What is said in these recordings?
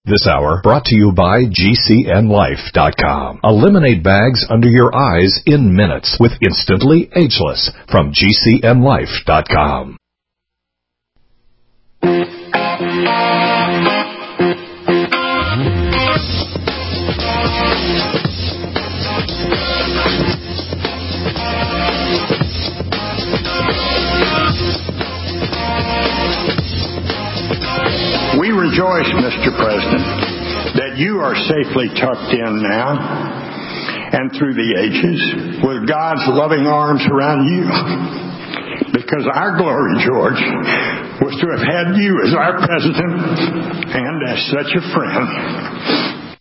This hour brought to you by GCNLife.com. Eliminate bags under your eyes in minutes with Instantly Ageless from GCNLife.com. We rejoice, Mr. President, that you are safely tucked in now and through the ages with God's loving arms around you. Because our glory, George, was to have had you as our president and as such a friend.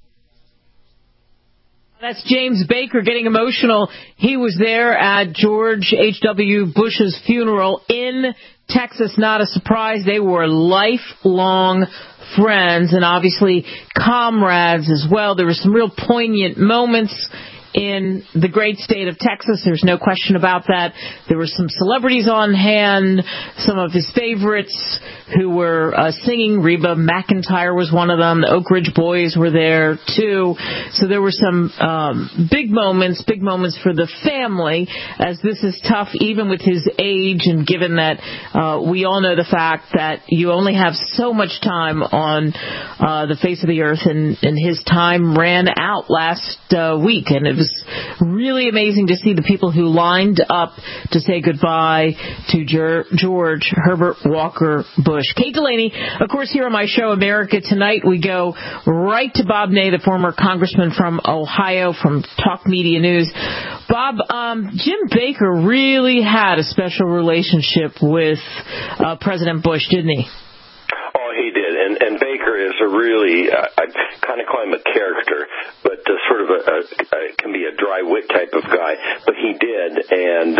That's James Baker getting emotional. He was there at George H.W. Bush's funeral in Texas. Not a surprise. They were lifelong friends and obviously comrades as well. There were some real poignant moments in the great state of Texas. There's no question about that. There were some celebrities on hand, some of his favorites who were singing. Reba McEntire was one of them. The Oak Ridge Boys were there, too. So there were some big moments for the family, as this is tough, even with his age, and given that we all know the fact that you only have so much time on the face of the earth, and his time ran out last week, and it was really amazing to see the people who lined up to say goodbye to George Herbert Walker Bush. Kate Delaney, of course, here on my show, America Tonight, we go right to Bob Ney, the former congressman from Ohio, from Talk Media News. Bob, Jim Baker really had a special relationship with President Bush, didn't he? Oh, he did. And Baker is a really, I kind of call him a character, but sort of can be a dry wit type of guy. But he did, and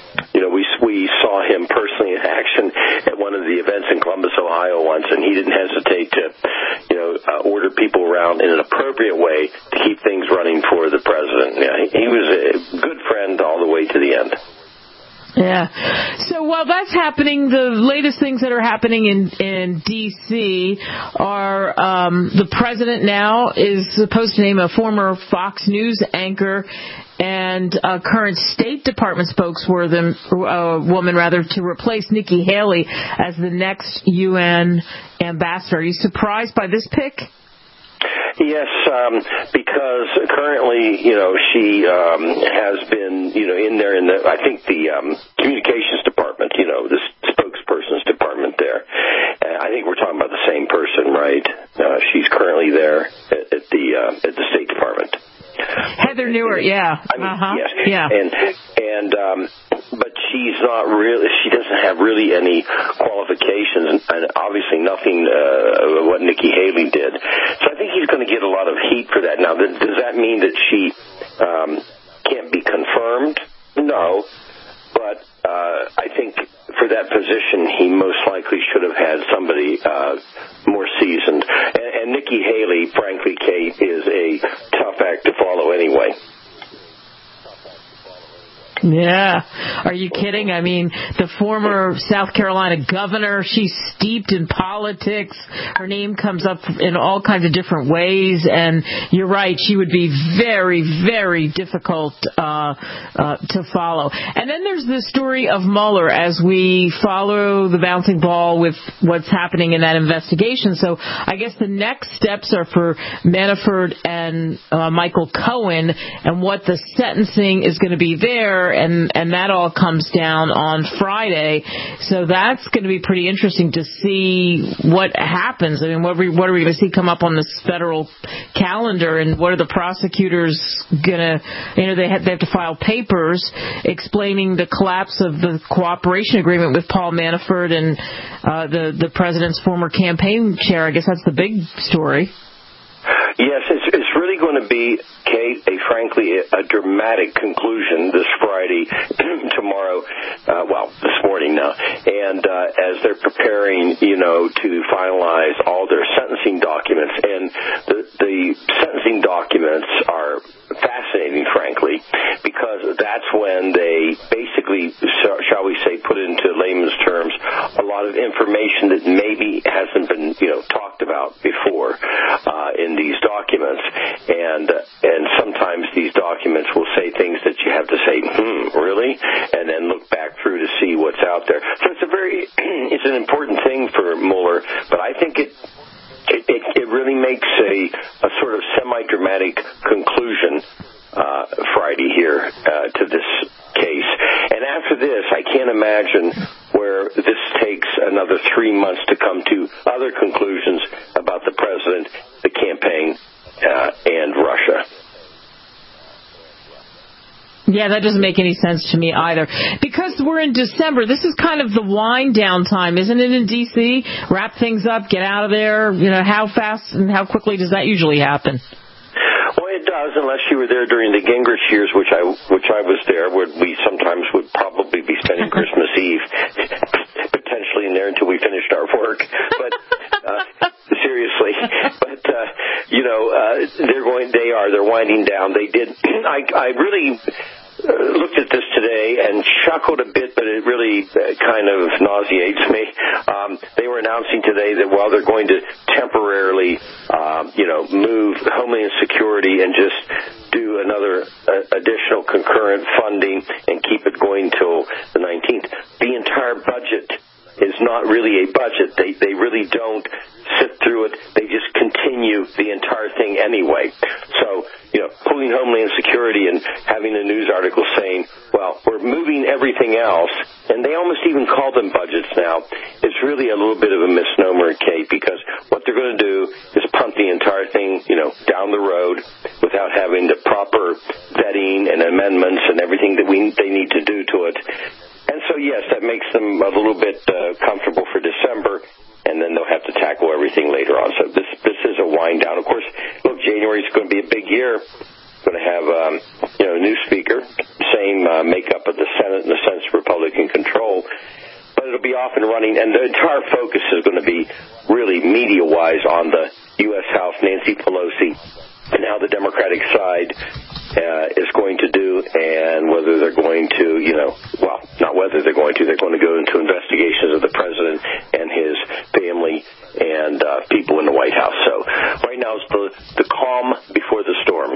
we saw him personally in action at one of the events in Columbus, Ohio once, and he didn't hesitate to, order people around in an appropriate way to keep things running for the president. Yeah, he was a good friend all the way to the end. Yeah. So while that's happening, the latest things that are happening in D.C. are the president now is supposed to name a former Fox News anchor and a current State Department spokeswoman, to replace Nikki Haley as the next UN ambassador. Are you surprised by this pick? Yes, because currently, she has been, in there in the, I think the communications department, the spokesperson's department there. I think we're talking about the same person, right? She's currently there at the State Department. Heather Nauert, yeah. I mean, yes. Yeah. But she's not really, she doesn't have really any qualifications, and obviously nothing of what Nikki Haley did. So I think he's going to get a lot of heat for that. Now, does that mean that she can't be confirmed? No. But I think for that position, he most likely should have had somebody more seasoned. And Nikki Haley, frankly, Kate, is a tough act to follow anyway. Yeah. Are you kidding? I mean, the former South Carolina governor, she's steeped in politics. Her name comes up in all kinds of different ways. And you're right, she would be very, very difficult to follow. And then there's the story of Mueller as we follow the bouncing ball with what's happening in that investigation. So I guess the next steps are for Manafort and Michael Cohen, and what the sentencing is going to be there. And that all comes down on Friday. So that's going to be pretty interesting to see what happens. I mean, what are we going to see come up on this federal calendar, and what are the prosecutors going to, they have to file papers explaining the collapse of the cooperation agreement with Paul Manafort and the president's former campaign chair. I guess that's the big story. Yes, it's really going to be, Kate, frankly, a dramatic conclusion this Friday, tomorrow, this morning now, and as they're preparing, to finalize all their sentencing documents. And the sentencing documents are fascinating, frankly, because that's when they basically, shall we say, put into layman's terms, a lot of information that maybe hasn't been, talked about before. documents, and sometimes these documents will say things that you have to say, really, and then look back through to see what's out there. So it's an important thing for Mueller, but I think it really makes a sort of semi-dramatic conclusion Friday here to this case. And after this, I can't imagine where this takes another 3 months to come to other conclusions about the president, the campaign, and Russia. Yeah, that doesn't make any sense to me either. Because we're in December, this is kind of the wind down time, isn't it, in D.C.? Wrap things up, get out of there. How fast and how quickly does that usually happen? Well, it does, unless you were there during the Gingrich years, which I was there, where we sometimes would probably be spending Christmas Eve potentially in there until we finished our work. But seriously, but they're winding down. They did. I really looked at this today and chuckled a bit, but it really kind of nauseates me. They were announcing today that while they're going to temporarily, move Homeland Security and just do another additional concurrent funding and keep it going till the 19th, the entire budget is not really a budget. They really don't sit through it. They just continue the entire thing anyway. So, pulling Homeland Security and having a news article saying, well, we're moving everything else, and they almost even call them budgets now, is really a little bit of a misnomer, Kate, because what they're going to do is punt the entire thing, down the road without having the proper vetting and amendments and everything that they need to do to it. And so, yes, that makes them a little bit comfortable for December, and then they'll have to tackle everything later on. So this is a wind down. Of course, look, January is going to be a big year. Going to have a new speaker, same makeup of the Senate, and the Senate's Republican control. But it'll be off and running, and the entire focus is going to be really media-wise on the U.S. House, Nancy Pelosi, and how the Democratic side is going to do, and whether they're going to, not whether they're going to go into investigations of the president and his family and people in the White House. So right now it's the calm before the storm.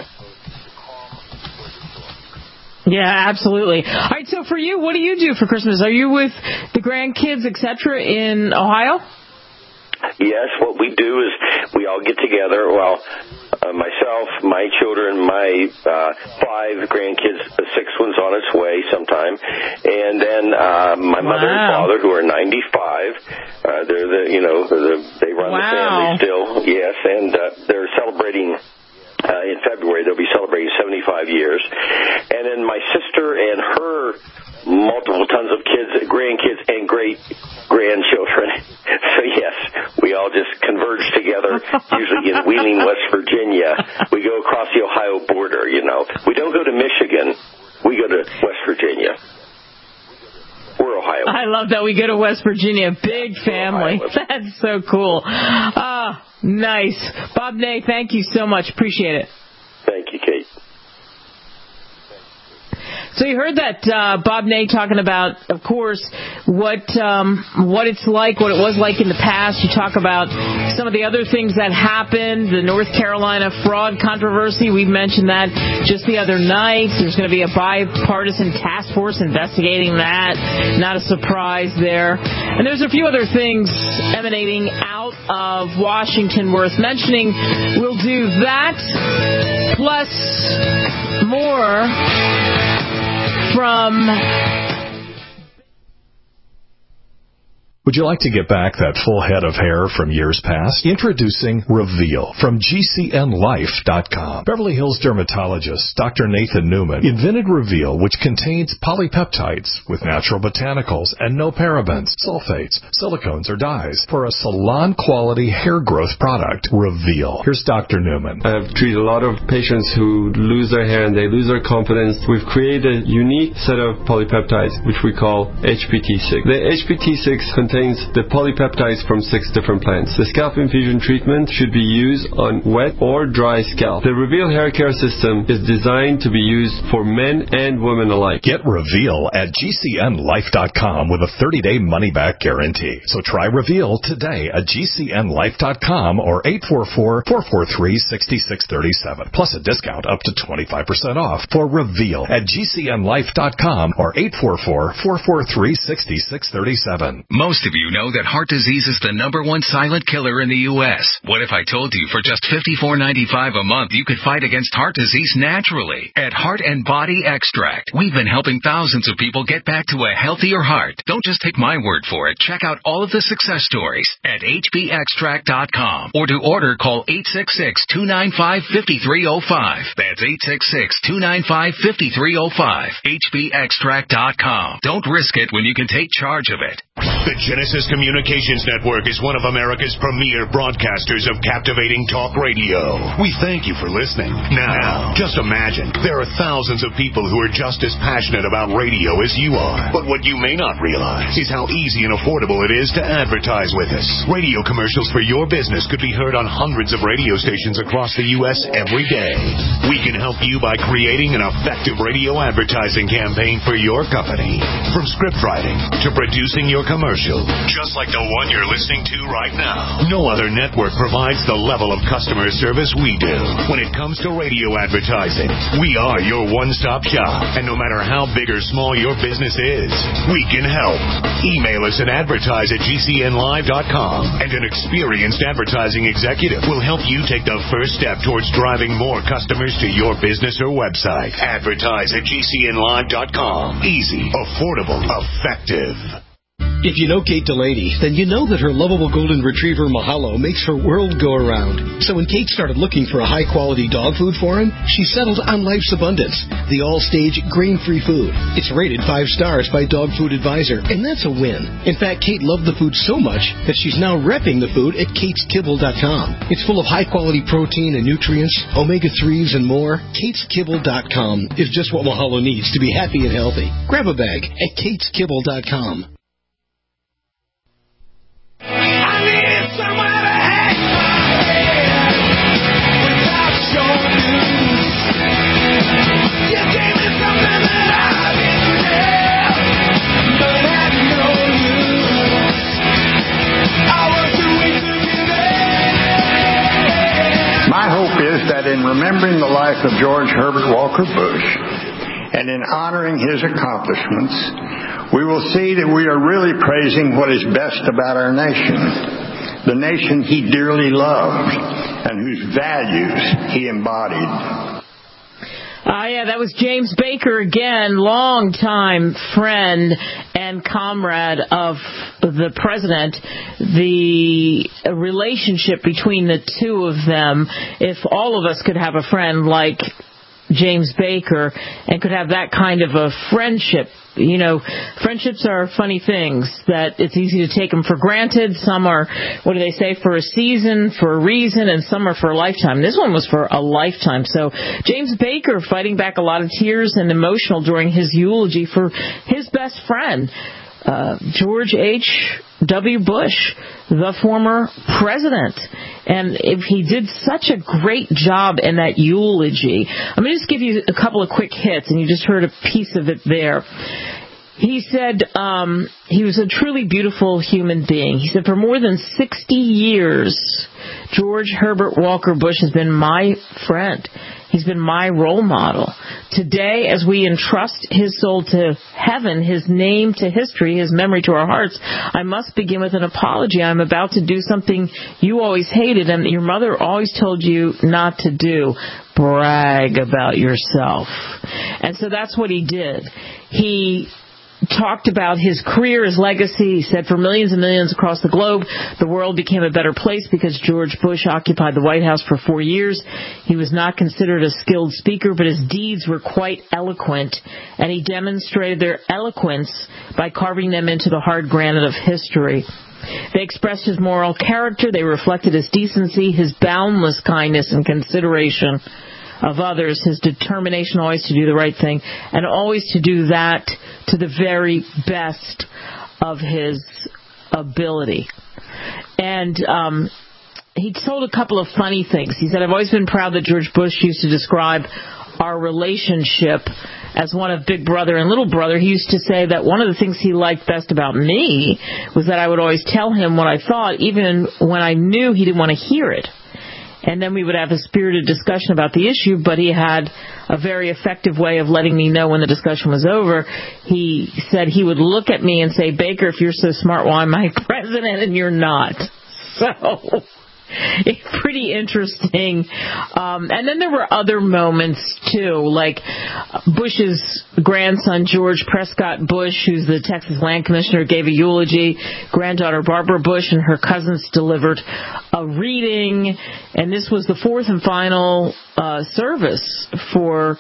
Yeah, absolutely. All right, so for you, what do you do for Christmas? Are you with the grandkids, etc., in Ohio? Yes, what we do is we all get together. Well, myself, my children, my 5 grandkids, the 6th one's on its way sometime, and then my mother and father, who are 95. They run the family still. Yes, and they're celebrating. In February, they'll be celebrating 75 years. And then my sister and her multiple tons of kids, grandkids, and great-grandchildren. So, yes, we all just converge together, usually in Wheeling, West Virginia. We go across the Ohio border, We don't go to Michigan. We go to West Virginia. We're Ohio. I love that we go to West Virginia. Big family. That's so cool. Nice. Bob Ney, thank you so much. Appreciate it. Thank you, Kate. So you heard that Bob Ney talking about, of course, what it's like, what it was like in the past. You talk about some of the other things that happened, the North Carolina fraud controversy. We mentioned that just the other night. There's going to be a bipartisan task force investigating that. Not a surprise there. And there's a few other things emanating out of Washington worth mentioning. We'll do that plus more from... Would you like to get back that full head of hair from years past? Introducing Reveal from GCNLife.com. Beverly Hills dermatologist Dr. Nathan Newman invented Reveal, which contains polypeptides with natural botanicals and no parabens, sulfates, silicones, or dyes for a salon-quality hair growth product. Reveal. Here's Dr. Newman. I've treated a lot of patients who lose their hair and they lose their confidence. We've created a unique set of polypeptides, which we call HPT6. The HPT6 contains contains the polypeptides from 6 different plants. The scalp infusion treatment should be used on wet or dry scalp. The Reveal Hair Care System is designed to be used for men and women alike. Get Reveal at GCNlife.com with a 30-day money-back guarantee. So try Reveal today at GCNlife.com or 844-443-6637. Plus a discount up to 25% off for Reveal at GCNlife.com or 844-443-6637. Most of you know that heart disease is the #1 silent killer in the U.S. What if I told you for just $54.95 a month you could fight against heart disease naturally? At Heart and Body Extract, we've been helping thousands of people get back to a healthier heart. Don't just take my word for it. Check out all of the success stories at hbextract.com or to order call 866-295-5305. That's 866-295-5305. hbextract.com. Don't risk it when you can take charge of it. The Genesis Communications Network is one of America's premier broadcasters of captivating talk radio. We thank you for listening. Now, just imagine, there are thousands of people who are just as passionate about radio as you are. But what you may not realize is how easy and affordable it is to advertise with us. Radio commercials for your business could be heard on hundreds of radio stations across the U.S. every day. We can help you by creating an effective radio advertising campaign for your company. From script writing to producing your commercial, just like the one you're listening to right now. No other network provides the level of customer service we do. When it comes to radio advertising, we are your one-stop shop. And no matter how big or small your business is, we can help. Email us at advertise@gcnlive.com, and an experienced advertising executive will help you take the first step towards driving more customers to your business or website. Advertise@gcnlive.com. Easy, affordable, effective. If you know Kate Delaney, then you know that her lovable golden retriever Mahalo makes her world go around. So when Kate started looking for a high-quality dog food for him, she settled on Life's Abundance, the all-stage grain-free food. It's rated 5 stars by Dog Food Advisor, and that's a win. In fact, Kate loved the food so much that she's now repping the food at KatesKibble.com. It's full of high-quality protein and nutrients, omega-3s, and more. KatesKibble.com is just what Mahalo needs to be happy and healthy. Grab a bag at KatesKibble.com. My hope is that in remembering the life of George Herbert Walker Bush and in honoring his accomplishments, we will see that we are really praising what is best about our nation, the nation he dearly loved and whose values he embodied. Yeah, that was James Baker again, longtime friend and comrade of the president. The relationship between the two of them, if all of us could have a friend like James Baker and could have that kind of a friendship. You know, friendships are funny things that it's easy to take them for granted. Some are, what do they say, for a season, for a reason, and some are for a lifetime. This one was for a lifetime. So James Baker fighting back a lot of tears and emotional during his eulogy for his best friend, George H.W. Bush, the former president. And if he did such a great job in that eulogy, I'm going to just give you a couple of quick hits, and you just heard a piece of it there. He said he was a truly beautiful human being. He said, for more than 60 years, George Herbert Walker Bush has been my friend. He's been my role model. Today, as we entrust his soul to heaven, his name to history, his memory to our hearts, I must begin with an apology. I'm about to do something you always hated and that your mother always told you not to do. Brag about yourself. And so that's what he did. He talked about his career, his legacy. He said for millions and millions across the globe, the world became a better place because George Bush occupied the White House for 4 years. He was not considered a skilled speaker, but his deeds were quite eloquent, and he demonstrated their eloquence by carving them into the hard granite of history. They expressed his moral character. They reflected his decency, his boundless kindness and consideration of others, his determination always to do the right thing, and always to do that to the very best of his ability. And he told a couple of funny things. He said, I've always been proud that George Bush used to describe our relationship as one of big brother and little brother. He used to say that one of the things he liked best about me was that I would always tell him what I thought, even when I knew he didn't want to hear it. And then we would have a spirited discussion about the issue, but he had a very effective way of letting me know when the discussion was over. He said he would look at me and say, Baker, if you're so smart, why am I president and you're not? So it's pretty interesting. And then there were other moments, too, like Bush's grandson, George Prescott Bush, who's the Texas Land Commissioner, gave a eulogy. Granddaughter Barbara Bush and her cousins delivered a reading. And this was the fourth and final service for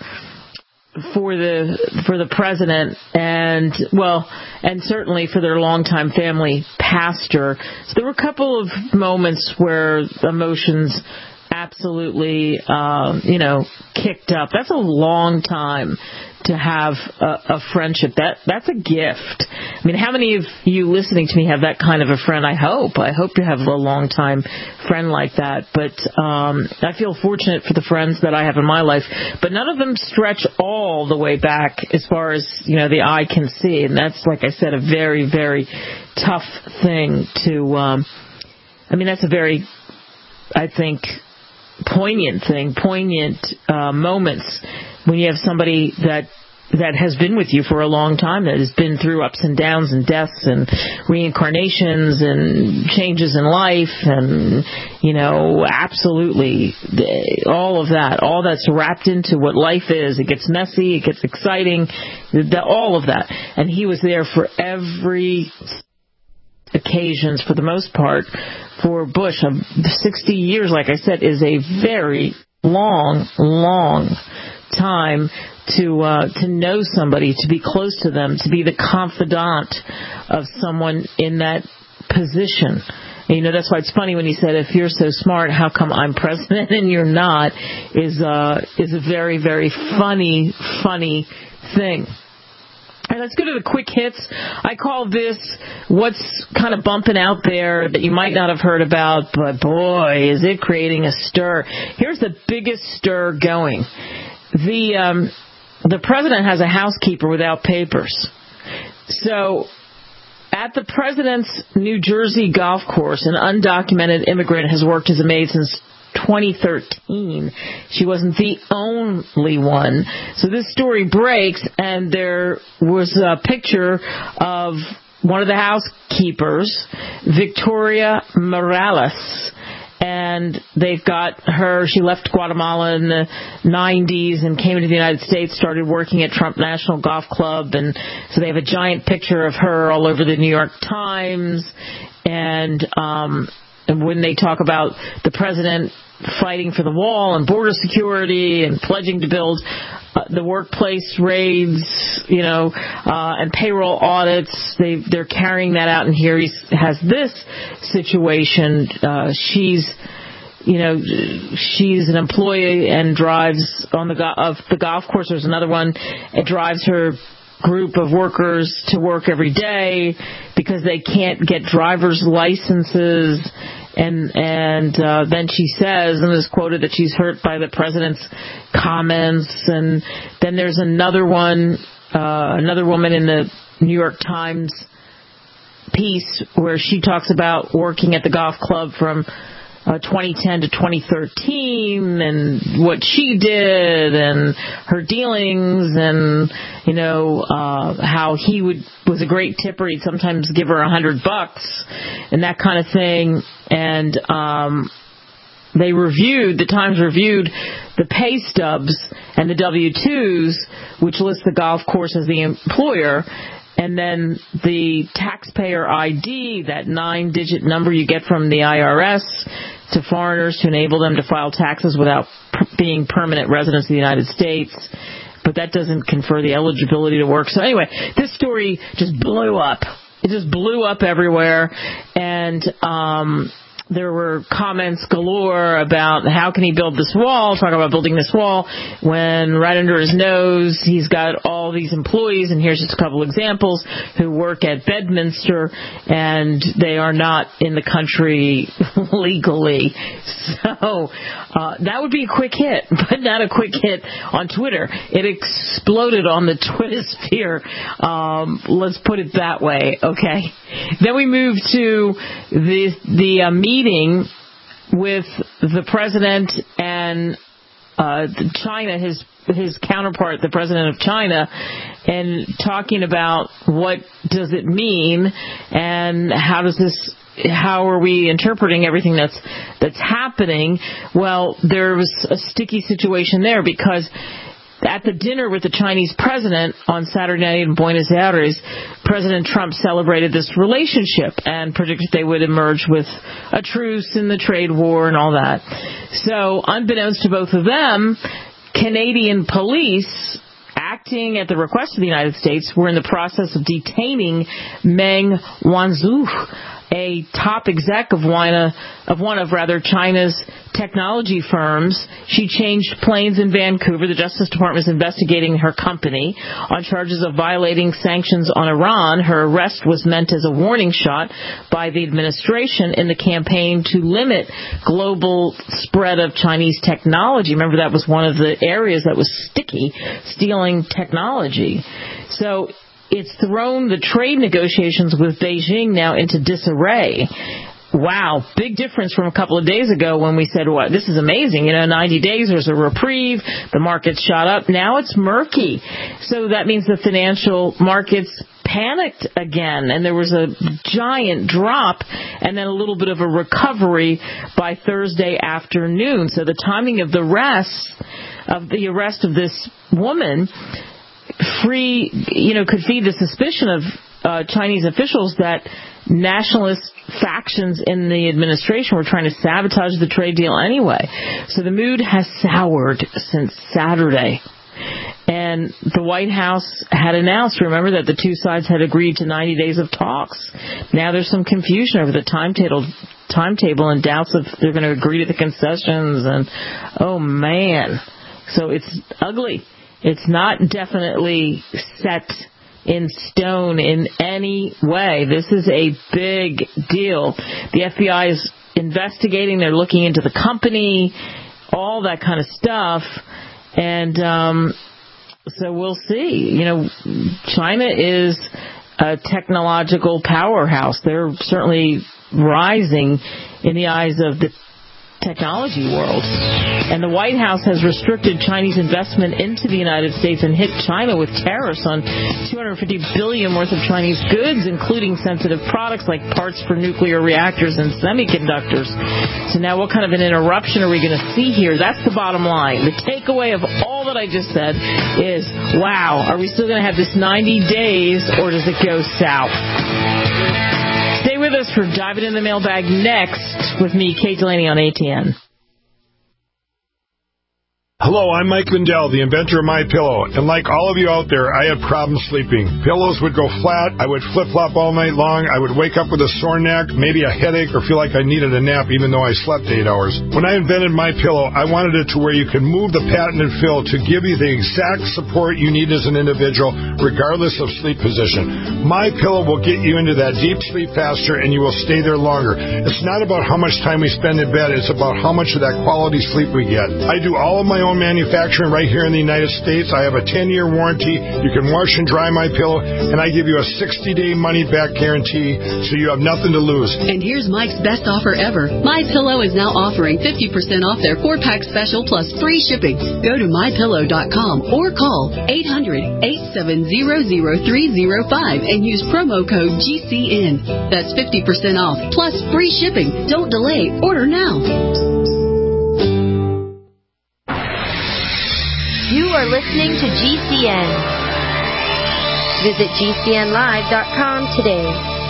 the president and certainly for their longtime family pastor. So there were a couple of moments where emotions absolutely, kicked up. That's a long time to have a friendship. That's a gift. I mean, how many of you listening to me have that kind of a friend? I hope you have a long time friend like that. But I feel fortunate for the friends that I have in my life. But none of them stretch all the way back as far as, the eye can see. And that's, like I said, a very, very tough thing to, that's a very, I think, poignant moments when you have somebody that has been with you for a long time, that has been through ups and downs and deaths and reincarnations and changes in life and, absolutely all of that, all that's wrapped into what life is. It gets messy, it gets exciting, all of that. And he was there for every occasions, for the most part, for Bush. 60 years, like I said, is a very long time to know somebody, to be close to them, to be the confidant of someone in that position. And, that's why it's funny when he said, if you're so smart, how come I'm president and you're not, is a very, very funny thing. All right, let's go to the quick hits. I call this what's kind of bumping out there that you might not have heard about, but boy, is it creating a stir. Here's the biggest stir going. The president has a housekeeper without papers. So at the president's New Jersey golf course, an undocumented immigrant has worked as a maid since 2013. She wasn't the only one. So this story breaks, and there was a picture of one of the housekeepers, Victoria Morales. And they've got her, she left Guatemala in the 90s and came into the United States, started working at Trump National Golf Club. And so they have a giant picture of her all over the New York Times. And when they talk about the president fighting for the wall and border security and pledging to build the workplace raids, and payroll audits, they're carrying that out. And here he has this situation. She's an employee and drives on the golf course. There's another one. It drives her group of workers to work every day because they can't get driver's licenses. And then she says, and is quoted, that she's hurt by the president's comments. And then there's another one, another woman in the New York Times piece where she talks about working at the golf club from 2010 to 2013 and what she did and her dealings and, how he was a great tipper. He'd sometimes give her $100 and that kind of thing. And, the Times reviewed the pay stubs and the W-2s, which list the golf course as the employer. And then the taxpayer ID, that 9-digit number you get from the IRS to foreigners to enable them to file taxes without being permanent residents of the United States. But that doesn't confer the eligibility to work. So anyway, this story just blew up. It just blew up everywhere. And there were comments galore about how can he build this wall, talk about building this wall, when right under his nose he's got all these employees, and here's just a couple examples, who work at Bedminster, and they are not in the country legally. So that would be a quick hit, but not a quick hit on Twitter. It exploded on the Twitter sphere. Let's put it that way, okay? Then we move to the meeting with the president and China, his counterpart, the president of China, and talking about what does it mean and how are we interpreting everything that's happening. Well, there was a sticky situation there because at the dinner with the Chinese president on Saturday night in Buenos Aires, President Trump celebrated this relationship and predicted they would emerge with a truce in the trade war and all that. So, unbeknownst to both of them, Canadian police, acting at the request of the United States, were in the process of detaining Meng Wanzhou, a top exec of one of China's technology firms. She changed planes in Vancouver. The Justice Department is investigating her company on charges of violating sanctions on Iran. Her arrest was meant as a warning shot by the administration in the campaign to limit global spread of Chinese technology. Remember, that was one of the areas that was sticky, stealing technology. So it's thrown the trade negotiations with Beijing now into disarray. Wow, big difference from a couple of days ago when we said, "What? This is amazing. 90 days, there's a reprieve, the markets shot up." Now it's murky. So that means the financial markets panicked again, and there was a giant drop and then a little bit of a recovery by Thursday afternoon. So the timing of the arrest of this woman could feed the suspicion of Chinese officials that nationalist factions in the administration were trying to sabotage the trade deal anyway. So the mood has soured since Saturday. And the White House had announced, remember, that the two sides had agreed to 90 days of talks. Now there's some confusion over the timetable and doubts if they're going to agree to the concessions. And, oh, man. So it's ugly. It's not definitely set in stone in any way. This is a big deal. The FBI is investigating. They're looking into the company, all that kind of stuff. And so we'll see. China is a technological powerhouse. They're certainly rising in the eyes of the technology world. And the White House has restricted Chinese investment into the United States and hit China with tariffs on $250 billion worth of Chinese goods, including sensitive products like parts for nuclear reactors and semiconductors. So now what kind of an interruption are we going to see here? That's the bottom line. The takeaway of all that I just said is, wow, are we still going to have this 90 days or does it go south? Stay with us for Diving in the Mailbag next with me, Kate Delaney, on ATN. Hello, I'm Mike Lindell, the inventor of MyPillow, and like all of you out there, I had problems sleeping. Pillows would go flat, I would flip-flop all night long, I would wake up with a sore neck, maybe a headache, or feel like I needed a nap even though I slept 8 hours. When I invented MyPillow, I wanted it to where you could move the patented fill to give you the exact support you need as an individual, regardless of sleep position. MyPillow will get you into that deep sleep faster, and you will stay there longer. It's not about how much time we spend in bed, it's about how much of that quality sleep we get. I do all of my own manufacturing right here in the United States. I have a 10-year warranty. You can wash and dry MyPillow, and I give you a 60-day money-back guarantee, so you have nothing to lose. And here's Mike's best offer ever. MyPillow is now offering 50% off their 4-pack special plus free shipping. Go to MyPillow.com or call 800-870-0305 and use promo code GCN. That's 50% off plus free shipping. Don't delay. Order now. You are listening to GCN. Visit GCNlive.com today.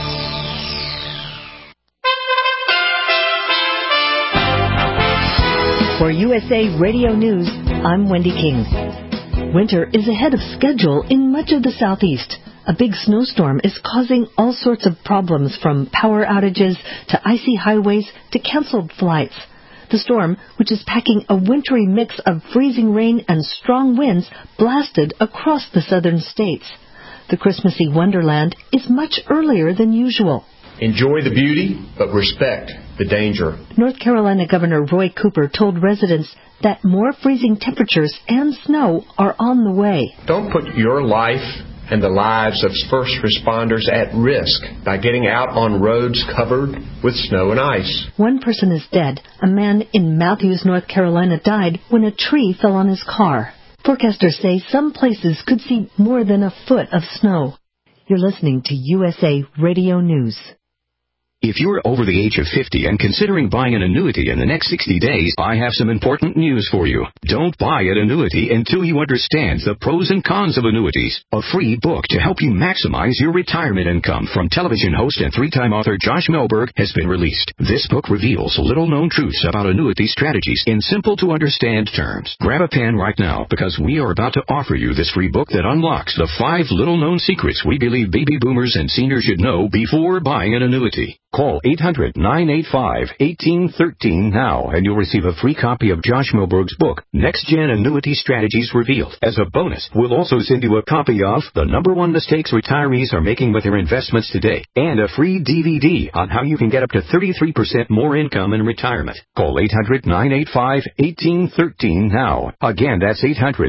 For USA Radio News, I'm Wendy King. Winter is ahead of schedule in much of the Southeast. A big snowstorm is causing all sorts of problems, from power outages to icy highways to canceled flights. The storm, which is packing a wintry mix of freezing rain and strong winds, blasted across the southern states. The Christmassy wonderland is much earlier than usual. Enjoy the beauty, but respect the danger. North Carolina Governor Roy Cooper told residents that more freezing temperatures and snow are on the way. Don't put your life and the lives of first responders at risk by getting out on roads covered with snow and ice. One person is dead. A man in Matthews, North Carolina, died when a tree fell on his car. Forecasters say some places could see more than a foot of snow. You're listening to USA Radio News. If you're over the age of 50 and considering buying an annuity in the next 60 days, I have some important news for you. Don't buy an annuity until you understand the pros and cons of annuities. A free book to help you maximize your retirement income from television host and three-time author Josh Melberg has been released. This book reveals little-known truths about annuity strategies in simple-to-understand terms. Grab a pen right now, because we are about to offer you this free book that unlocks the 5 little-known secrets we believe baby boomers and seniors should know before buying an annuity. Call 800-985-1813 now, and you'll receive a free copy of Josh Melberg's book, Next Gen Annuity Strategies Revealed. As a bonus, we'll also send you a copy of The #1 Mistakes Retirees Are Making with Their Investments Today, and a free DVD on how you can get up to 33% more income in retirement. Call 800-985-1813 now. Again, that's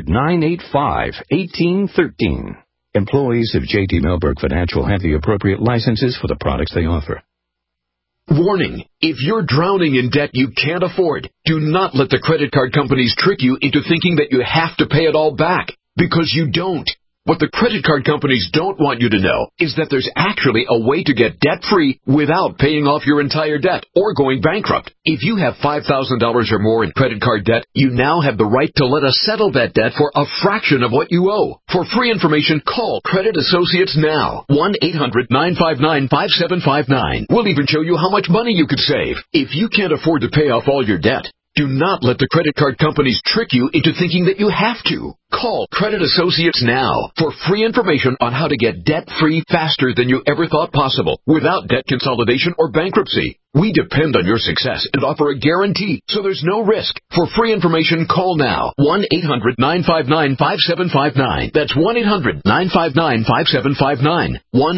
800-985-1813. Employees of J.D. Melberg Financial have the appropriate licenses for the products they offer. Warning, if you're drowning in debt you can't afford, do not let the credit card companies trick you into thinking that you have to pay it all back, because you don't. What the credit card companies don't want you to know is that there's actually a way to get debt-free without paying off your entire debt or going bankrupt. If you have $5,000 or more in credit card debt, you now have the right to let us settle that debt for a fraction of what you owe. For free information, call Credit Associates now. 1-800-959-5759. We'll even show you how much money you could save. If you can't afford to pay off all your debt, do not let the credit card companies trick you into thinking that you have to. Call Credit Associates now for free information on how to get debt-free faster than you ever thought possible, without debt consolidation or bankruptcy. We depend on your success and offer a guarantee, so there's no risk. For free information, call now. 1-800-959-5759. That's 1-800-959-5759.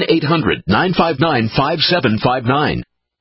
1-800-959-5759.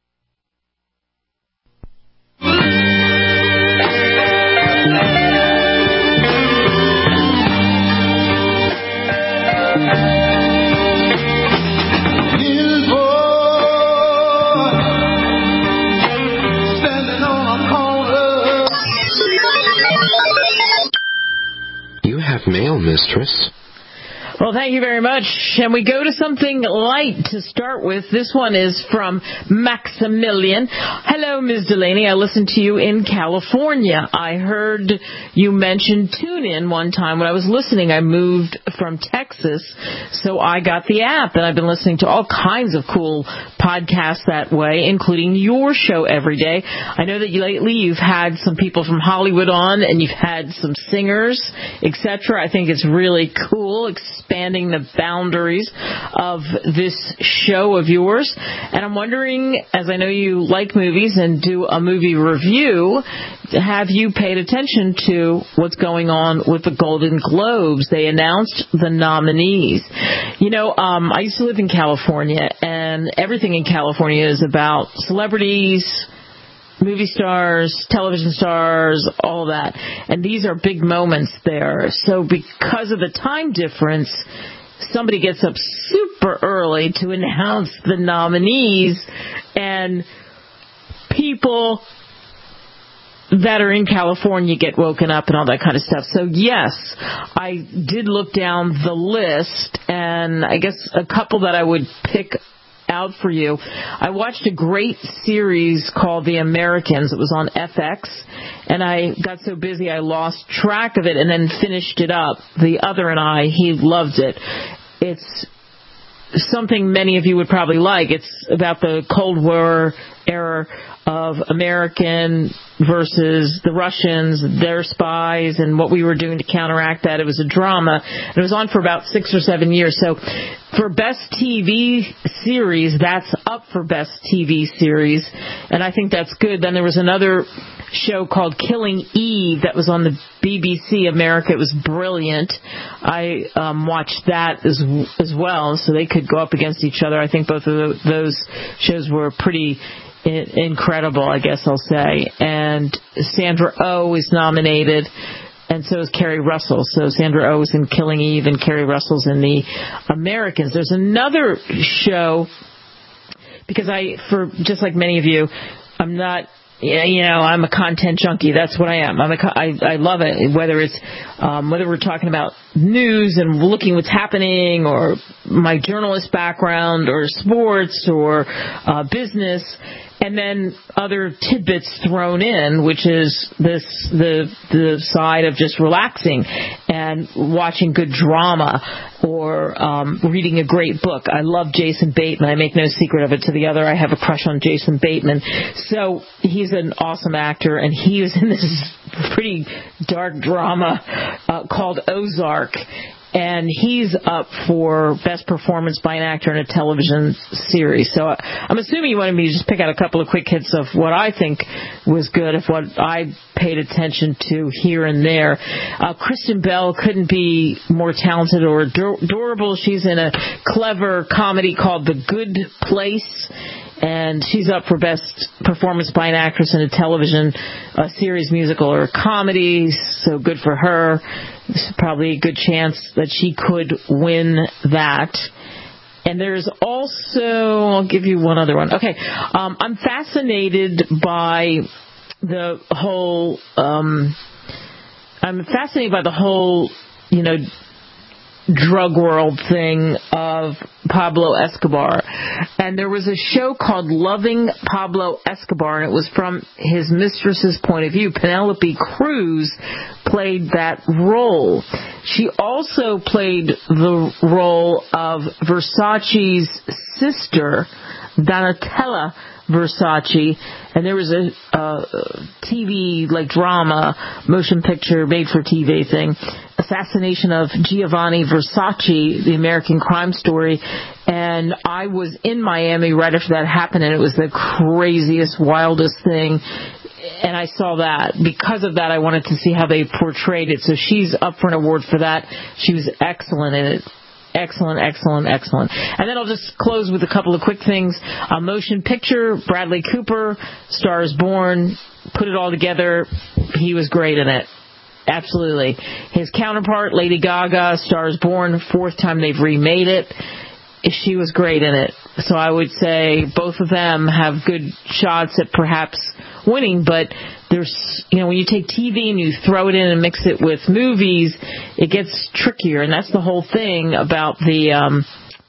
You have mail, mistress. Well, thank you very much. And we go to something light to start with. This one is from Maximilian. Hello, Ms. Delaney. I listened to you in California. I heard you mention TuneIn one time. When I was listening, I moved from Texas, so I got the app, and I've been listening to all kinds of cool podcasts that way, including your show every day. I know that lately you've had some people from Hollywood on, and you've had some singers, etc. I think it's really cool, expanding the boundaries of this show of yours. And I'm wondering, as I know you like movies and do a movie review, have you paid attention to what's going on with the Golden Globes? They announced the nominees. You know, I used to live in California, and everything in California is about celebrities, movie stars, television stars, all that. And these are big moments there. So because of the time difference, somebody gets up super early to announce the nominees, and people that are in California get woken up and all that kind of stuff. So yes, I did look down the list, and I guess a couple that I would pick out for you. I watched a great series called The Americans. It was on FX, and I got so busy I lost track of it and then finished it up. The other and I, he loved it. It's something many of you would probably like. It's about the Cold War era of American versus the Russians, their spies, and what we were doing to counteract that. It was a drama, and it was on for about 6 or 7 years. So For Best TV Series, that's up for Best TV Series, and I think that's good. Then there was another show called Killing Eve that was on the BBC America. It was brilliant. I watched that as well, so they could go up against each other. I think both of those shows were pretty incredible, I guess I'll say. And Sandra Oh is nominated, and so is Kerry Russell. So Sandra Oh is in Killing Eve, and Kerry Russell's in The Americans. There's another show, because for just like many of you, I'm not, I'm a content junkie. That's what I am. I love it. Whether it's whether we're talking about news and looking what's happening, or my journalist background, or sports, or business, and then other tidbits thrown in, which is the side of just relaxing and watching good drama, or reading a great book. I love Jason Bateman. I make no secret of it to the other. I have a crush on Jason Bateman. So he's an awesome actor, and he was in this pretty dark drama called Ozark. And he's up for Best Performance by an Actor in a Television Series. So I'm assuming you wanted me to just pick out a couple of quick hits of what I think was good, of what I paid attention to here and there. Kristen Bell couldn't be more talented or adorable. She's in a clever comedy called The Good Place, and she's up for Best Performance by an Actress in a Television Series, Musical, or Comedy. So good for her. There's probably a good chance that she could win that. And there's also, I'll give you one other one. Okay, I'm fascinated by the whole, drug world thing of Pablo Escobar. And there was a show called Loving Pablo Escobar, and it was from his mistress's point of view. Penelope Cruz played that role. She also played the role of Versace's sister, Donatella Versace, and there was a TV drama, motion picture, made for TV thing, Assassination of Giovanni Versace, the American crime story. And I was in Miami right after that happened, and it was the craziest, wildest thing. And I saw that. Because of that, I wanted to see how they portrayed it. So she's up for an award for that. She was excellent in it. Excellent. And then I'll just close with a couple of quick things. A motion picture, Bradley Cooper, Stars Born, put it all together. He was great in it. Absolutely. His counterpart, Lady Gaga, Stars Born, fourth time they've remade it. She was great in it. So I would say both of them have good shots at perhaps winning, but there's, when you take TV and you throw it in and mix it with movies, it gets trickier, and that's the whole thing about the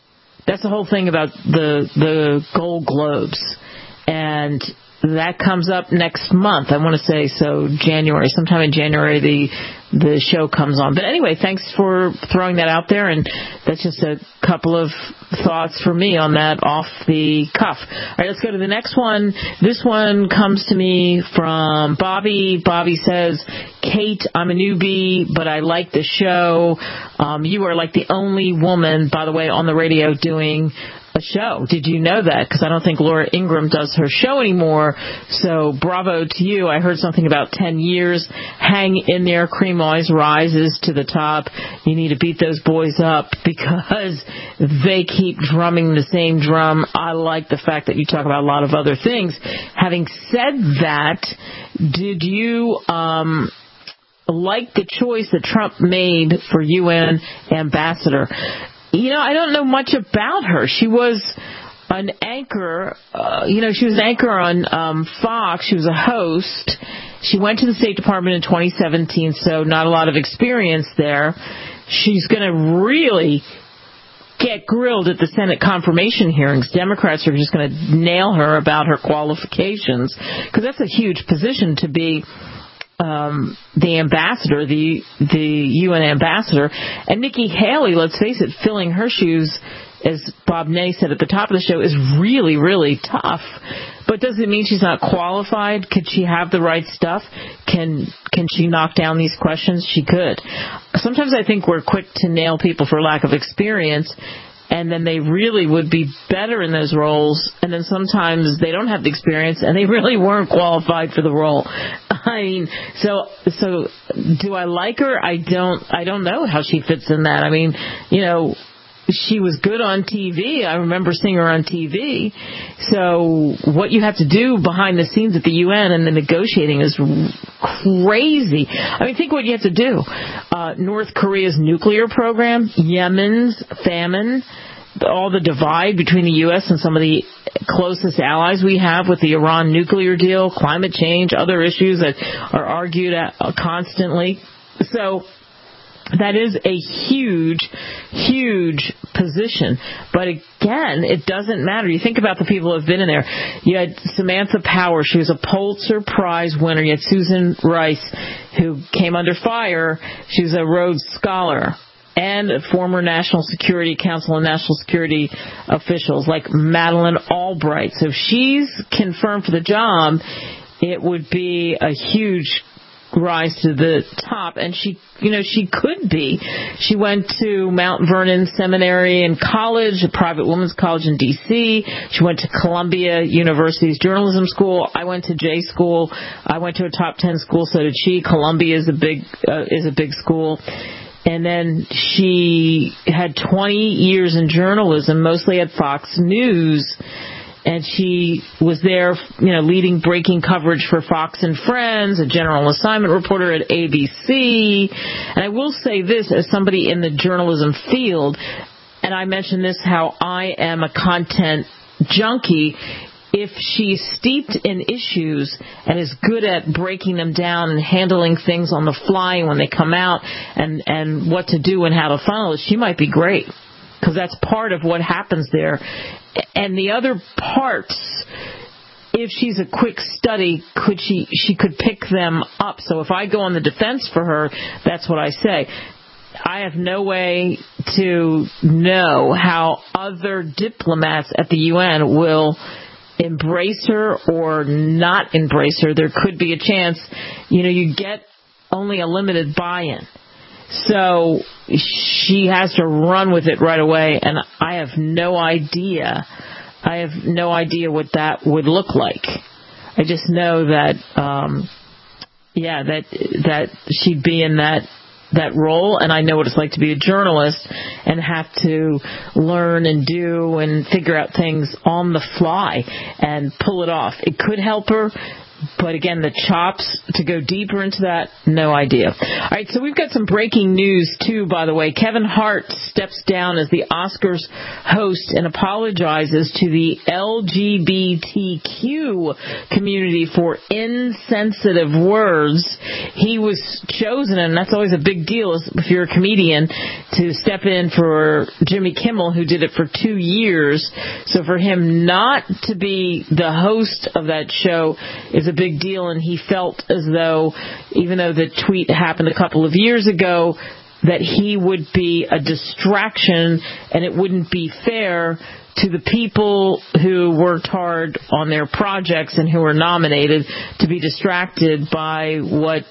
Gold Globes. And that comes up next month. I want to say, January. Sometime in January, the show comes on. But anyway, thanks for throwing that out there, and that's just a couple of thoughts for me on that off the cuff. All right, let's go to the next one. This one comes to me from Bobby. Bobby says, Kate, I'm a newbie, but I like the show. You are like the only woman, by the way, on the radio doing a show. Did you know that? Because I don't think Laura Ingraham does her show anymore. So bravo to you. I heard something about 10 years. Hang in there. Cream always rises to the top. You need to beat those boys up because they keep drumming the same drum. I like the fact that you talk about a lot of other things. Having said that, did you like the choice that Trump made for UN ambassador? I don't know much about her. She was an anchor, she was an anchor on Fox. She was a host. She went to the State Department in 2017, so not a lot of experience there. She's going to really get grilled at the Senate confirmation hearings. Democrats are just going to nail her about her qualifications, because that's a huge position to be the ambassador, the UN ambassador. And Nikki Haley, let's face it, filling her shoes, as Bob Ney said at the top of the show, is really, really tough. But does it mean she's not qualified? Could she have the right stuff? Can she knock down these questions? She could. Sometimes I think we're quick to nail people for lack of experience, and then they really would be better in those roles, and then sometimes they don't have the experience and they really weren't qualified for the role. I mean, so do I like her? I don't know how she fits in that. I mean, she was good on TV. I remember seeing her on TV. So what you have to do behind the scenes at the UN and the negotiating is crazy. I mean, think what you have to do. North Korea's nuclear program, Yemen's famine, all the divide between the U.S. and some of the closest allies we have with the Iran nuclear deal, climate change, other issues that are argued constantly. So that is a huge, huge position. But again, it doesn't matter. You think about the people who have been in there. You had Samantha Power. She was a Pulitzer Prize winner. You had Susan Rice, who came under fire. She was a Rhodes Scholar and a former National Security Council and National Security officials like Madeleine Albright. So if she's confirmed for the job, it would be a huge rise to the top, and she could be. She went to Mount Vernon Seminary and College, a private women's college in D.C. She went to Columbia University's journalism school. I went to J School. I went to a top 10 school, so did she. Columbia is a big school. And then she had 20 years in journalism, mostly at Fox News. And she was there, leading breaking coverage for Fox and Friends, a general assignment reporter at ABC. And I will say this as somebody in the journalism field, and I mentioned this, how I am a content junkie. If she's steeped in issues and is good at breaking them down and handling things on the fly when they come out and what to do and how to funnel it, she might be great, because that's part of what happens there. And the other parts, if she's a quick study, she could pick them up. So if I go on the defense for her, that's what I say. I have no way to know how other diplomats at the UN will embrace her or not embrace her. There could be a chance, you get only a limited buy-in. So she has to run with it right away, and I have no idea. What that would look like. I just know that, that she'd be in that role, and I know what it's like to be a journalist and have to learn and do and figure out things on the fly and pull it off. It could help her. But again, the chops to go deeper into that, no idea. All right, so we've got some breaking news, too, by the way. Kevin Hart steps down as the Oscars host and apologizes to the LGBTQ community for insensitive words. He was chosen, and that's always a big deal if you're a comedian, to step in for Jimmy Kimmel, who did it for 2 years. So for him not to be the host of that show is a big deal, and he felt as though, even though the tweet happened a couple of years ago, that he would be a distraction and it wouldn't be fair to the people who worked hard on their projects and who were nominated to be distracted by what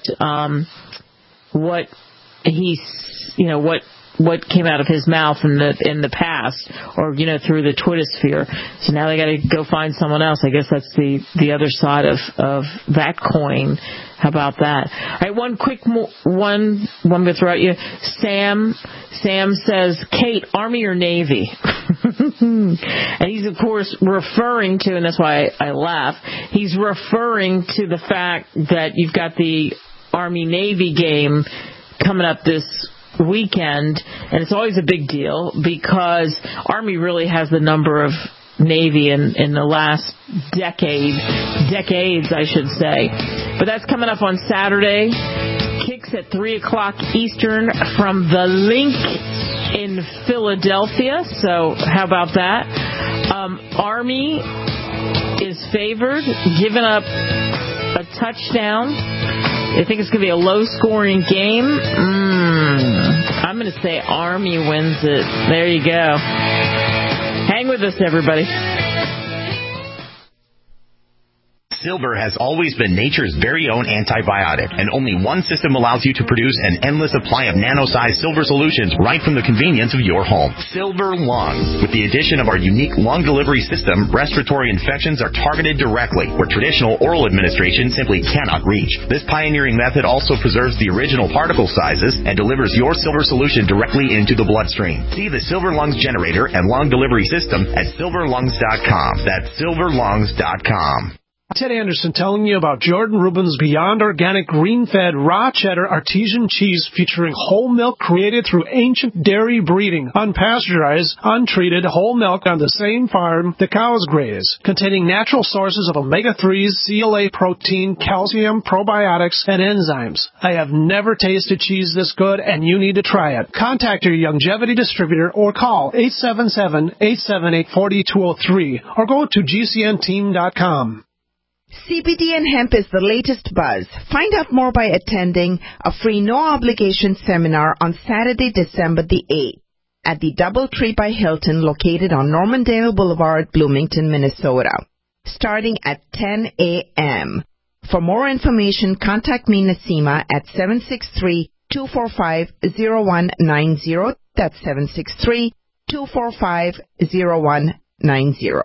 came out of his mouth in the past, or through the Twitter sphere. So now they got to go find someone else. I guess that's the other side of that coin. How about that? All right, one quick one I'm going to throw at you. Sam says, Kate, Army or Navy? And he's of course referring to, and that's why I laugh. He's referring to the fact that you've got the Army-Navy game coming up this weekend, and it's always a big deal because Army really has the number of Navy in the last decades, I should say. But that's coming up on Saturday. Kicks at 3 o'clock Eastern from the Link in Philadelphia. So how about that? Army is favored, giving up a touchdown. I think it's going to be a low-scoring game. I'm going to say Army wins it. There you go. Hang with us, everybody. Silver has always been nature's very own antibiotic, and only one system allows you to produce an endless supply of nano-sized silver solutions right from the convenience of your home. Silver Lungs. With the addition of our unique lung delivery system, respiratory infections are targeted directly, where traditional oral administration simply cannot reach. This pioneering method also preserves the original particle sizes and delivers your silver solution directly into the bloodstream. See the Silver Lungs generator and lung delivery system at silverlungs.com. That's silverlungs.com. Ted Anderson telling you about Jordan Rubin's Beyond Organic Green-Fed Raw Cheddar Artesian Cheese featuring whole milk created through ancient dairy breeding, unpasteurized, untreated whole milk on the same farm the cows graze, containing natural sources of omega-3s, CLA protein, calcium, probiotics, and enzymes. I have never tasted cheese this good, and you need to try it. Contact your Youngevity distributor or call 877-878-4203 or go to gcnteam.com. CBD and hemp is the latest buzz. Find out more by attending a free no-obligation seminar on Saturday, December the 8th at the DoubleTree by Hilton located on Normandale Boulevard, Bloomington, Minnesota, starting at 10 a.m. For more information, contact me, Nasima, at 763-245-0190. That's 763-245-0190.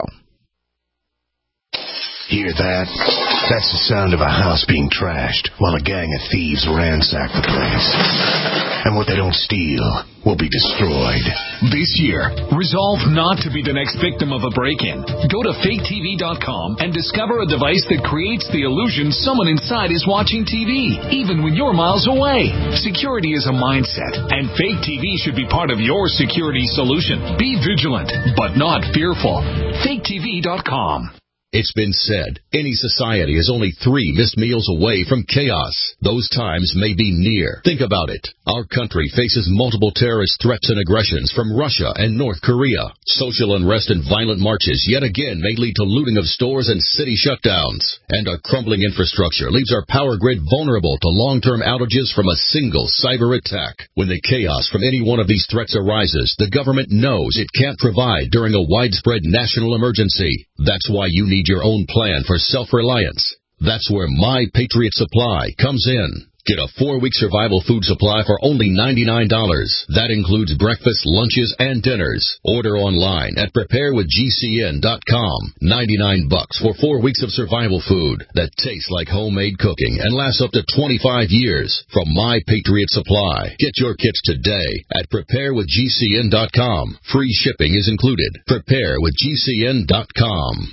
Hear that? That's the sound of a house being trashed while a gang of thieves ransack the place. And what they don't steal will be destroyed. This year, resolve not to be the next victim of a break-in. Go to faketv.com and discover a device that creates the illusion someone inside is watching TV, even when you're miles away. Security is a mindset, and Fake TV should be part of your security solution. Be vigilant, but not fearful. faketv.com. It's been said, any society is only 3 missed meals away from chaos. Those times may be near. Think about it. Our country faces multiple terrorist threats and aggressions from Russia and North Korea. Social unrest and violent marches yet again may lead to looting of stores and city shutdowns. And our crumbling infrastructure leaves our power grid vulnerable to long-term outages from a single cyber attack. When the chaos from any one of these threats arises, the government knows it can't provide during a widespread national emergency. That's why you need your own plan for self-reliance. That's where My Patriot Supply comes in. Get a 4-week survival food supply for only $99. That includes breakfast, lunches, and dinners. Order online at preparewithgcn.com. $99 for 4 weeks of survival food that tastes like homemade cooking and lasts up to 25 years from My Patriot Supply. Get your kits today at preparewithgcn.com. Free shipping is included. Preparewithgcn.com.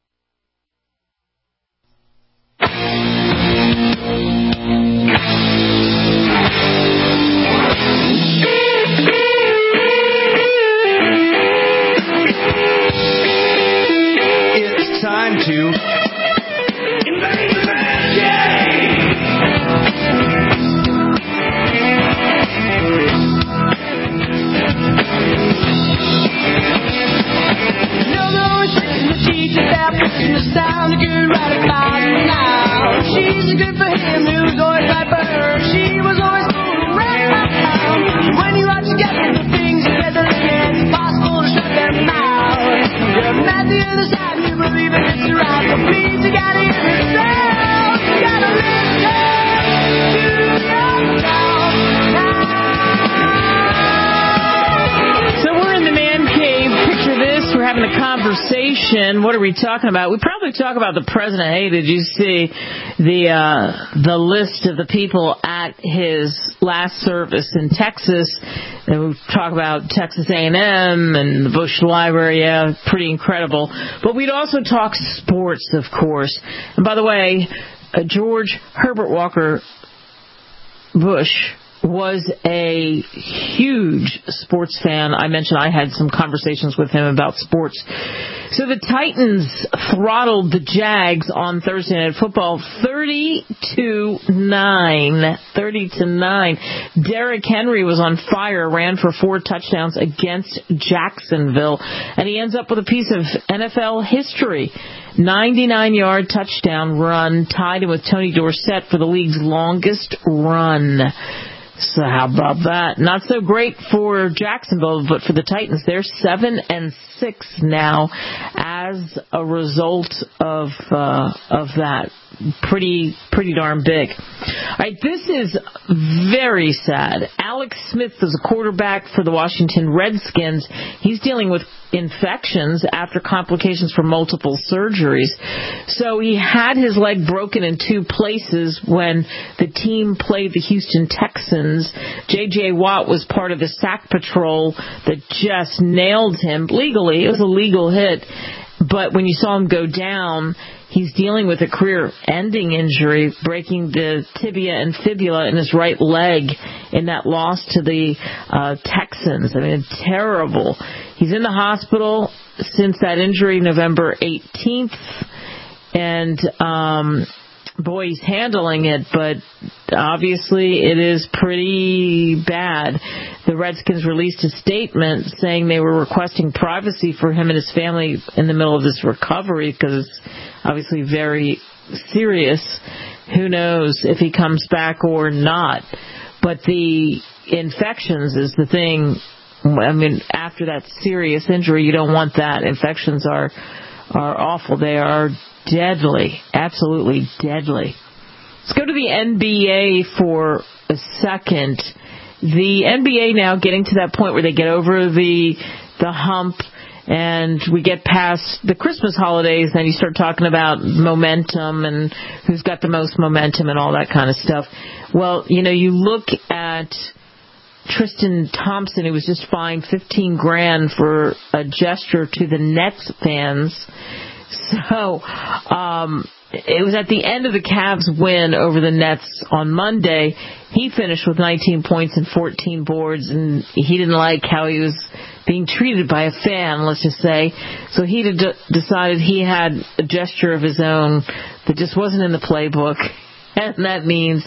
It's time to invade the bad game. No, it's written to teach about the sound of good right about now. She's a good for him who's always right for her. She was always fooling around. When you are together, the things you said, it's impossible to shut them out. You're mad the other side, you believe it, it's right. But please, you gotta hear it sound. You gotta listen to your sound now. So we're in the man cave. Picture this. We're having a conversation. What are we talking about? We probably talk about the president. Hey, did you see the list of the people at his last service in Texas? And we talk about Texas A&M and the Bush Library. Yeah, pretty incredible. But we'd also talk sports, of course. And by the way, George Herbert Walker Bush was a huge sports fan. I mentioned I had some conversations with him about sports. So the Titans throttled the Jags on Thursday Night Football 30-9. 30-9. Derrick Henry was on fire, ran for 4 touchdowns against Jacksonville, and he ends up with a piece of NFL history. 99-yard touchdown run, tied him with Tony Dorsett for the league's longest run. So how about that? Not so great for Jacksonville, but for the Titans, they're 7-6 now as a result of that. Pretty darn big. All right, this is very sad. Alex Smith is a quarterback for the Washington Redskins. He's dealing with infections after complications from multiple surgeries. So he had his leg broken in 2 places when the team played the Houston Texans. J.J. Watt was part of the sack patrol that just nailed him legally. It was a legal hit. But when you saw him go down, he's dealing with a career-ending injury, breaking the tibia and fibula in his right leg in that loss to the Texans. I mean, terrible. He's in the hospital since that injury, November 18th. And, boy, he's handling it, but obviously it is pretty bad. The Redskins released a statement saying they were requesting privacy for him and his family in the middle of this recovery because it's obviously very serious. Who knows if he comes back or not. But the infections is the thing. I mean, after that serious injury, you don't want that. Infections are awful. They are deadly, absolutely deadly. Let's go to the NBA for a second. The NBA now getting to that point where they get over the hump and we get past the Christmas holidays, then you start talking about momentum and who's got the most momentum and all that kind of stuff. Well, you look at Tristan Thompson, who was just fined $15,000 for a gesture to the Nets fans. So, it was at the end of the Cavs' win over the Nets on Monday. He finished with 19 points and 14 boards, and he didn't like how he was being treated by a fan, let's just say. So he decided he had a gesture of his own that just wasn't in the playbook, and that means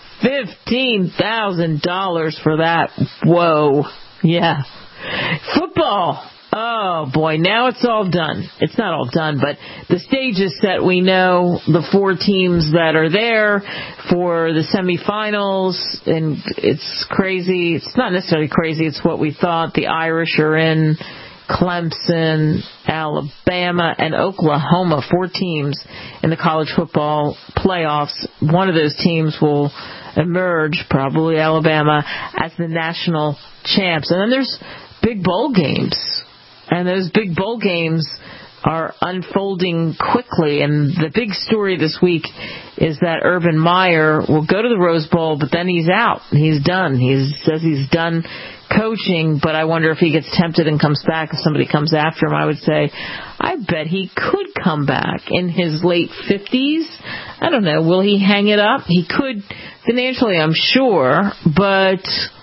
$15,000 for that. Whoa. Yeah. Football. Oh, boy, now it's all done. It's not all done, but the stage is set. We know the 4 teams that are there for the semifinals, and it's crazy. It's not necessarily crazy. It's what we thought. The Irish are in, Clemson, Alabama, and Oklahoma, 4 teams in the college football playoffs. One of those teams will emerge, probably Alabama, as the national champs. And then there's big bowl games. And those big bowl games are unfolding quickly. And the big story this week is that Urban Meyer will go to the Rose Bowl, but then he's out. He's done. He says he's done coaching, but I wonder if he gets tempted and comes back. If somebody comes after him, I would say, I bet he could come back in his late 50s. I don't know. Will he hang it up? He could financially, I'm sure, but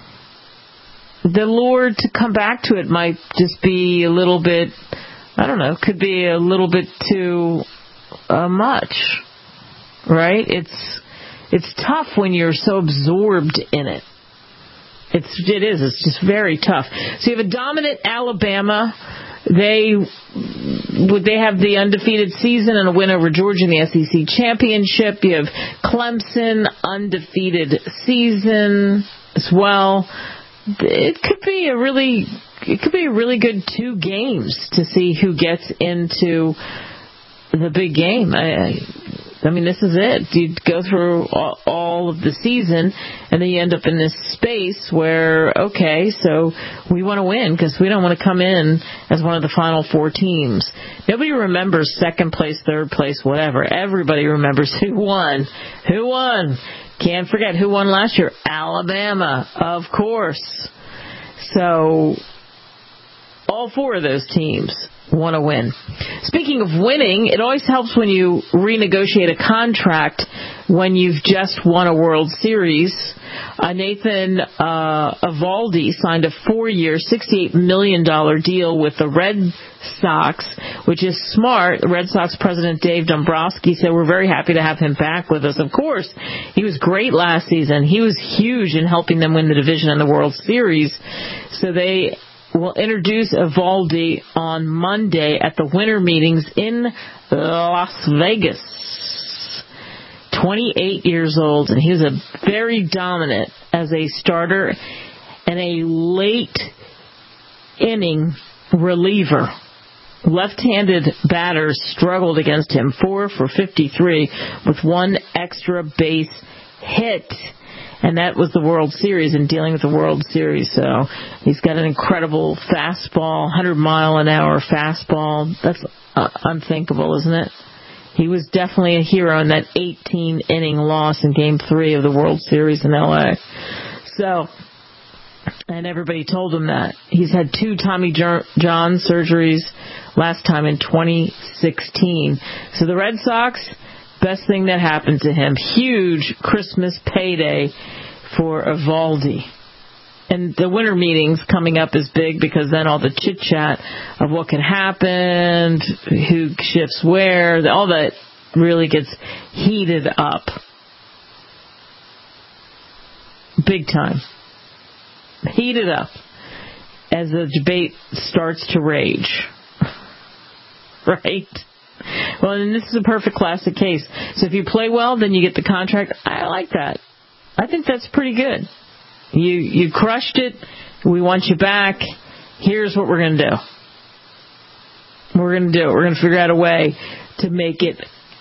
the lure to come back to it might just be a little bit, I don't know, could be a little bit too much, right? It's tough when you're so absorbed in it. It's just very tough. So you have a dominant Alabama. They have the undefeated season and a win over Georgia in the SEC championship. You have Clemson, undefeated season as well. It could be a really good 2 games to see who gets into the big game. I mean, this is it. You go through all of the season, and then you end up in this space where, okay, so we want to win because we don't want to come in as one of the final 4 teams. Nobody remembers second place, third place, whatever. Everybody remembers who won. Who won? Can't forget who won last year. Alabama, of course. So all 4 of those teams want to win. Speaking of winning, it always helps when you renegotiate a contract when you've just won a World Series. Nathan Eovaldi signed a 4-year, $68 million deal with the Red Sox, which is smart. Red Sox president Dave Dombrowski said, we're very happy to have him back with us. Of course, he was great last season. He was huge in helping them win the division and the World Series. So they will introduce Eovaldi on Monday at the winter meetings in Las Vegas. 28 years old, and he was very dominant as a starter and a late inning reliever. Left-handed batters struggled against him, 4 for 53 with 1 extra base hit. And that was the World Series and dealing with the World Series. So he's got an incredible fastball, 100-mile-an-hour fastball. That's unthinkable, isn't it? He was definitely a hero in that 18-inning loss in Game 3 of the World Series in L.A. So, and everybody told him that. He's had 2 Tommy John surgeries, last time in 2016. So the Red Sox, best thing that happened to him. Huge Christmas payday for Eovaldi. And the winter meetings coming up is big because then all the chit-chat of what can happen, who shifts where, all that really gets heated up. Big time. Heated up as the debate starts to rage. Right? Well, and this is a perfect classic case. So if you play well, then you get the contract. I like that. I think that's pretty good. You crushed it. We want you back. Here's what we're going to do. We're going to do it. We're going to figure out a way to make it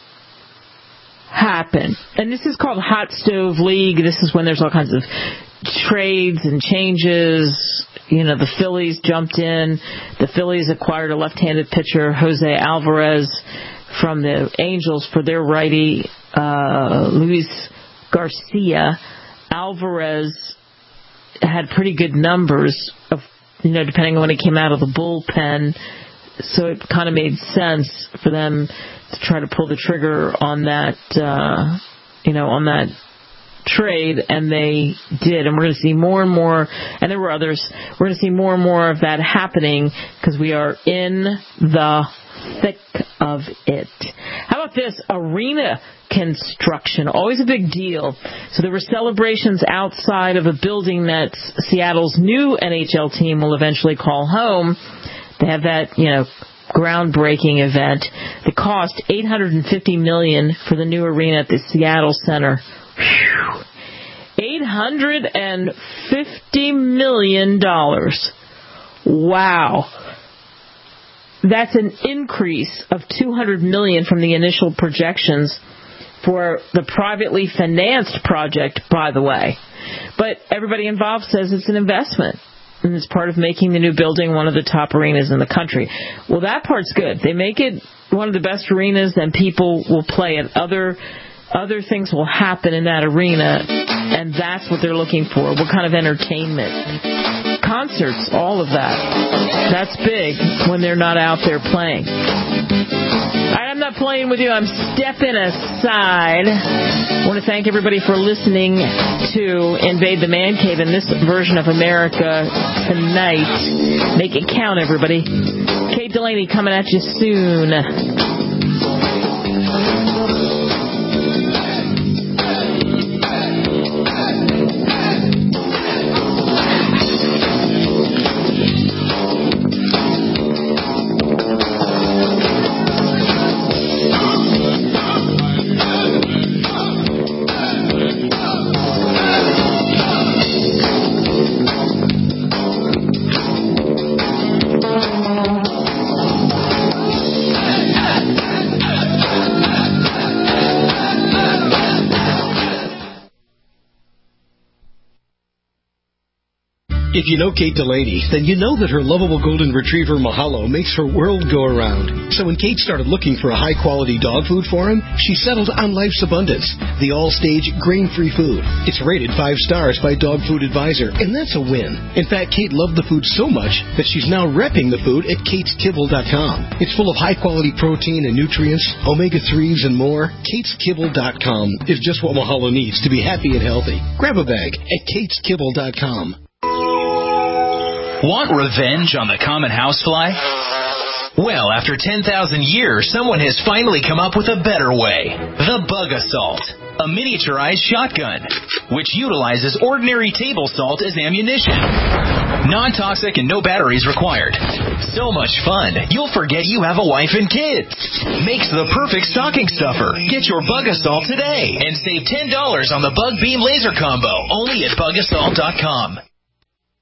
happen. And this is called Hot Stove League. This is when there's all kinds of trades and changes. You know, the Phillies jumped in. The Phillies acquired a left-handed pitcher, Jose Alvarez, from the Angels for their righty, Luis Garcia. Alvarez had pretty good numbers, of, you know, depending on when he came out of the bullpen. So it kind of made sense for them to try to pull the trigger on that, on that trade, and they did. And we're going to see more and more, and there were others, we're going to see more and more of that happening because we are in the thick of it. How about this? Arena construction. Always a big deal. So there were celebrations outside of a building that Seattle's new NHL team will eventually call home. They have that, groundbreaking event. The cost, $850 million for the new arena at the Seattle Center. Whew. $850 million. Wow. That's an increase of $200 million from the initial projections for the privately financed project, by the way. But everybody involved says it's an investment, and it's part of making the new building one of the top arenas in the country. Well, that part's good. They make it one of the best arenas, then people will play it. Other things will happen in that arena, and that's what they're looking for. What kind of entertainment? Concerts, all of that. That's big when they're not out there playing. I'm not playing with you. I'm stepping aside. I want to thank everybody for listening to Invade the Man Cave in this version of America Tonight. Make it count, everybody. Kate Delaney coming at you soon. If you know Kate Delaney, then you know that her lovable golden retriever Mahalo makes her world go around. So when Kate started looking for a high-quality dog food for him, she settled on Life's Abundance, the all-stage grain-free food. It's rated 5 stars by Dog Food Advisor, and that's a win. In fact, Kate loved the food so much that she's now repping the food at KatesKibble.com. It's full of high-quality protein and nutrients, omega-3s, and more. KatesKibble.com is just what Mahalo needs to be happy and healthy. Grab a bag at KatesKibble.com. Want revenge on the common housefly? Well, after 10,000 years, someone has finally come up with a better way. The Bug Assault, a miniaturized shotgun, which utilizes ordinary table salt as ammunition. Non-toxic and no batteries required. So much fun, you'll forget you have a wife and kids. Makes the perfect stocking stuffer. Get your Bug Assault today and save $10 on the Bug Beam Laser Combo only at BugAssault.com.